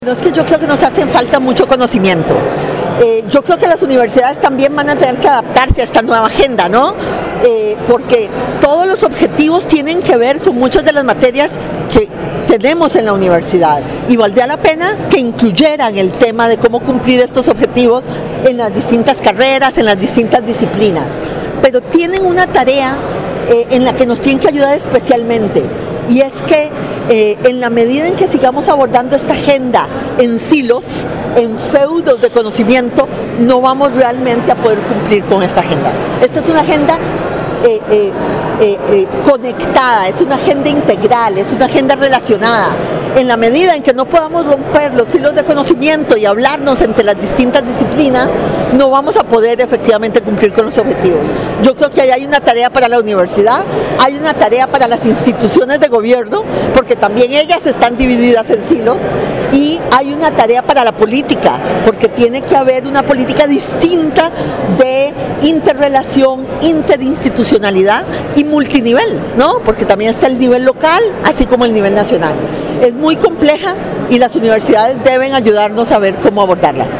No, es que yo creo que nos hacen falta mucho conocimiento. Yo creo que las universidades también van a tener que adaptarse a esta nueva agenda, ¿no? Porque todos los objetivos tienen que ver con muchas de las materias que tenemos en la universidad y valdría la pena que incluyeran el tema de cómo cumplir estos objetivos en las distintas carreras, en las distintas disciplinas. Pero tienen una tarea en la que nos tienen que ayudar especialmente, y es que en la medida en que sigamos abordando esta agenda en silos, en feudos de conocimiento, no vamos realmente a poder cumplir con esta agenda. Esta es una agenda conectada, es una agenda integral, es una agenda relacionada. En la medida en que no podamos romper los hilos de conocimiento y hablarnos entre las distintas disciplinas, no vamos a poder efectivamente cumplir con los objetivos. Yo creo que ahí hay una tarea para la universidad, hay una tarea para las instituciones de gobierno, porque también ellas están divididas en silos, y hay una tarea para la política, porque tiene que haber una política distinta de interrelación, interinstitucionalidad y multinivel, ¿no? Porque también está el nivel local, así como el nivel nacional. Es muy compleja y las universidades deben ayudarnos a ver cómo abordarla.